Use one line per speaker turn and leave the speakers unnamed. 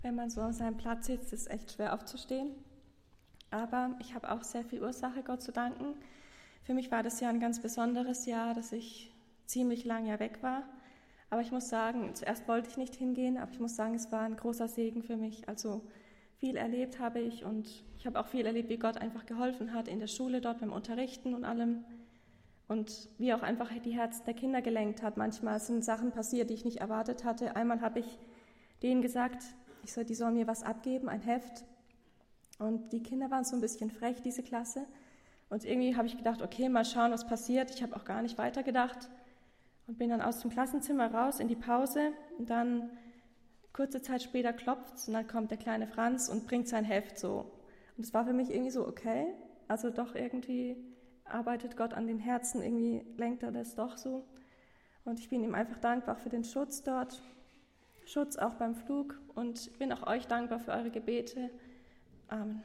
Wenn man so an seinem Platz sitzt, ist es echt schwer aufzustehen. Aber ich habe auch sehr viel Ursache, Gott zu danken. Für mich war das Jahr ein ganz besonderes Jahr, dass ich ziemlich lange ja weg war. Aber ich muss sagen, zuerst wollte ich nicht hingehen, aber ich muss sagen, es war ein großer Segen für mich. Also viel erlebt habe ich und ich habe auch viel erlebt, wie Gott einfach geholfen hat in der Schule, dort beim Unterrichten und allem. Und wie auch einfach die Herzen der Kinder gelenkt hat. Manchmal sind Sachen passiert, die ich nicht erwartet hatte. Einmal habe ich denen gesagt, die sollen mir was abgeben, ein Heft. Und die Kinder waren so ein bisschen frech, diese Klasse. Und irgendwie habe ich gedacht, okay, mal schauen, was passiert. Ich habe auch gar nicht weitergedacht und bin dann aus dem Klassenzimmer raus in die Pause. Und dann kurze Zeit später klopft's und dann kommt der kleine Franz und bringt sein Heft so. Und es war für mich irgendwie so, okay, also doch irgendwie arbeitet Gott an den Herzen, irgendwie lenkt er das doch so. Und ich bin ihm einfach dankbar für den Schutz dort, Schutz auch beim Flug und bin auch euch dankbar für eure Gebete. Amen.